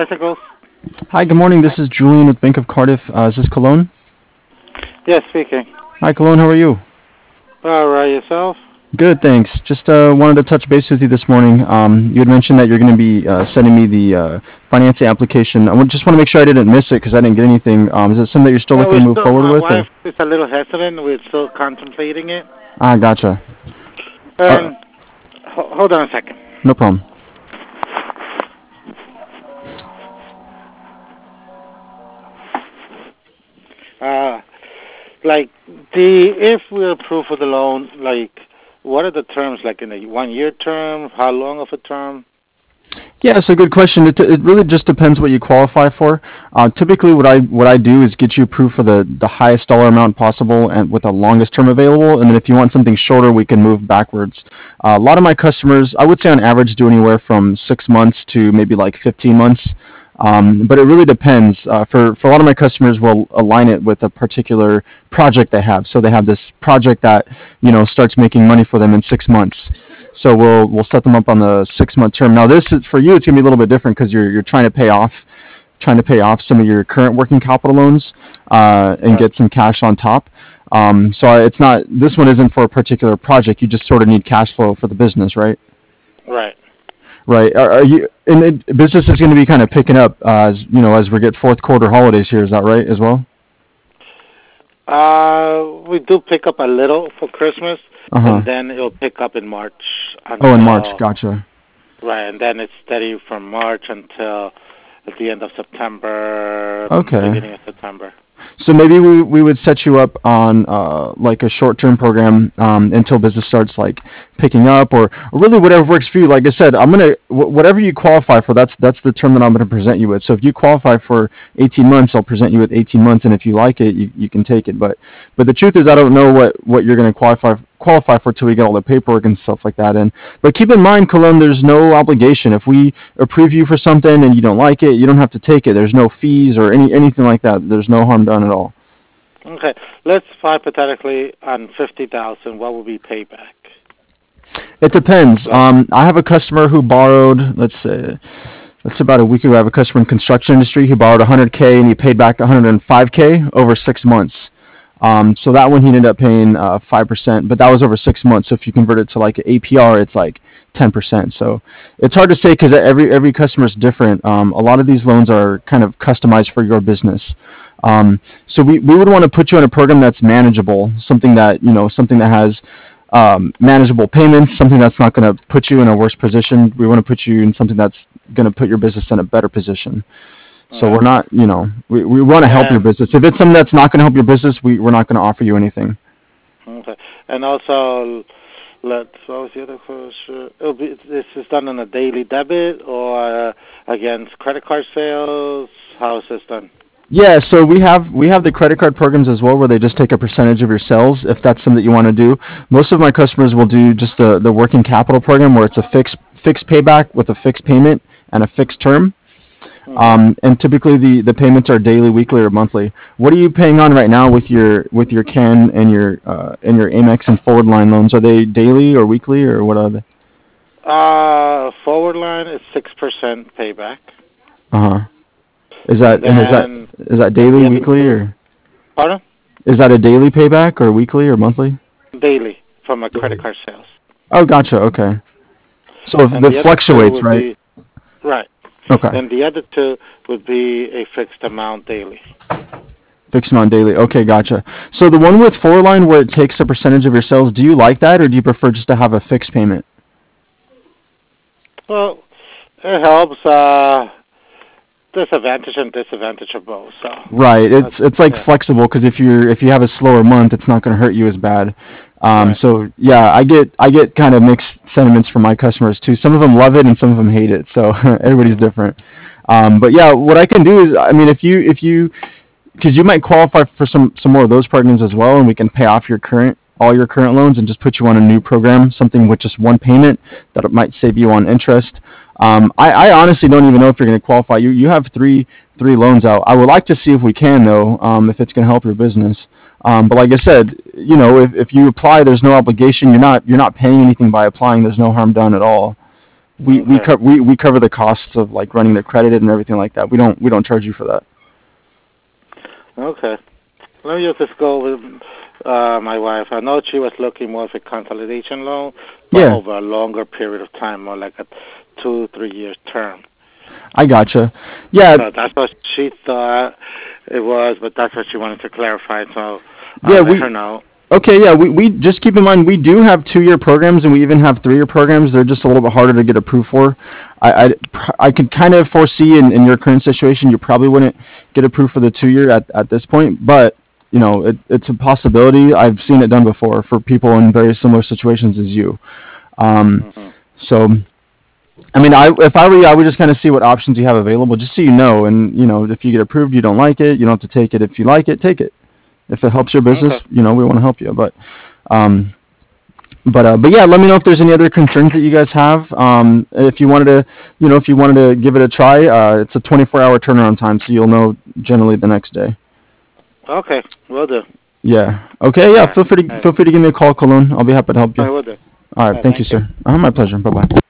Bicycles? Hi, good morning. This is Julian with Bank of Cardiff. Is this Cologne? Yes, speaking. Hi, Cologne. How are you? All right, yourself? Good, thanks. Just wanted to touch base with you this morning. You had mentioned that you're going to be sending me the financing application. Just want to make sure I didn't miss it because I didn't get anything. Is it something that you're still Well, looking to move forward my with? Or? wife is a little hesitant. We're still contemplating it. Gotcha. Uh, And hold on a second. no problem. Uh, like if we approve for the loan, like what are the terms? Like in a 1 year term? How long of a term? Yeah, it's a good question. It really just depends what you qualify for. Typically, what I do is get you approved for the highest dollar amount possible and with the longest term available. And then if you want something shorter, we can move backwards. A lot of my customers, I would say on average, do anywhere from 6 months to maybe like 15 months. But it really depends. For a lot of my customers, we'll align it with a particular project they have. So they have this project that starts making money for them in 6 months. So we'll set them up on the 6 month term. Now this is for you. It's gonna be a little bit different because you're trying to pay off some of your current working capital loans and Right. get some cash on top. So it's not this one isn't for a particular project. You just sort of need cash flow for the business, right? Right. Right. Are you and business is going to be kind of picking up as we get fourth quarter holidays here. Is that right as well? We do pick up a little for Christmas, Uh and huh. then it'll pick up in March Oh, in March. until Gotcha. right, and then it's steady from March until at the end of September, Okay. beginning of September. So maybe we would set you up on like a short term program until business starts like picking up or really whatever works for you. Like I said, whatever you qualify for. That's the term that I'm gonna present you with. So if you qualify for 18 months, I'll present you with 18 months, and if you like it, you can take it. But the truth is, I don't know what you're gonna qualify for till we get all the paperwork and stuff like that in. But keep in mind, Cologne, there's no obligation. If we approve you for something and you don't like it, you don't have to take it. There's no fees or anything like that. There's no harm done at all. Okay, let's hypothetically on 50,000. What will be payback? It depends. Like, I have a customer who borrowed, let's say, that's about a week ago. I have a customer in construction industry who borrowed 100K and he paid back 105K over 6 months. So that one he ended up paying 5%, but that was over 6 months. So if you convert it to like an APR, it's like 10%. So it's hard to say because every customer is different. A lot of these loans are kind of customized for your business. So we would want to put you in a program that's manageable, something that has manageable payments, something that's not going to put you in a worse position. We want to put you in something that's going to put your business in a better position. So okay, we're not, we want to help your and business. If it's something that's not going to help your business, we're not going to offer you anything. okay, and also what was the other question? This is done on a daily debit or against credit card sales. How is this done? Yeah, so we have the credit card programs as well, where they just take a percentage of your sales if that's something that you want to do. Most of my customers will do just the working capital program, where it's a fixed payback with a fixed payment and a fixed term. Hmm. And typically the payments are daily, weekly, or monthly. What are you paying on right now with your CAN and your Amex and Forward Line loans? Are they daily or weekly or what are they? Forward line is 6% payback, Uh huh. Is and that and then is that and daily, the other weekly, two, or pardon? is that a daily payback or weekly or monthly? Daily from a credit Daily. card sales, Oh, gotcha. Okay. So if and that the other two fluctuates, would right? be right, Okay. and the other two would be a fixed amount daily. Fixing on daily. Okay, gotcha. So the one with four line where it takes a percentage of your sales, do you like that or do you prefer just to have a fixed payment? Well, it helps. Disadvantage and disadvantage of both. So, Right. that's, It's like yeah, flexible because if you have a slower month, it's not going to hurt you as bad. right. So yeah, I get kind of mixed sentiments from my customers too. Some of them love it and some of them hate it. So everybody's Hmm. different. But yeah, what I can do is, I mean, if you because you might qualify for some more of those programs as well, and we can pay off all your current loans and just put you on a new program, something with just one payment that might save you on interest. I honestly don't even know if you're going to qualify. You have three loans out. I would like to see if we can though, if it's going to help your business. But like I said, if you apply, there's no obligation. You're not paying anything by applying. There's no harm done at all. Okay. We cover the costs of like running the credit and everything like that. We don't charge you for that. Okay. Let me just go with my wife. I know she was looking more for consolidation loan, but Yeah, over a longer period of time, more like a 2, 3 years term. I gotcha. Yeah, So that's what she thought it was, but that's what she wanted to clarify. So yeah, I'll let we her know. okay, yeah, we just keep in mind we do have 2-year programs and we even have 3-year programs. They're just a little bit harder to get approved for. I could kind of foresee in your current situation you probably wouldn't get approved for the 2-year at this point, but it's a possibility. I've seen it done before for people in very similar situations as you. Um, Hmm. so I mean, if I were you, I would just kind of see what options you have available, just so you know. And if you get approved, you don't like it, you don't have to take it. If you like it, take it. If it helps your business, Okay. we want to help you. Um, but yeah, let me know if there's any other concerns that you guys have. If you wanted to give it a try, it's a 24-hour turnaround time, so you'll know generally the next day. Okay. Will do. Yeah. Okay. All Yeah. right. Feel free to All right. give me a call, Colon. I'll be happy to help you. I will do. All All right. right. Thank you, Thank you. sir. My pleasure. Bye bye.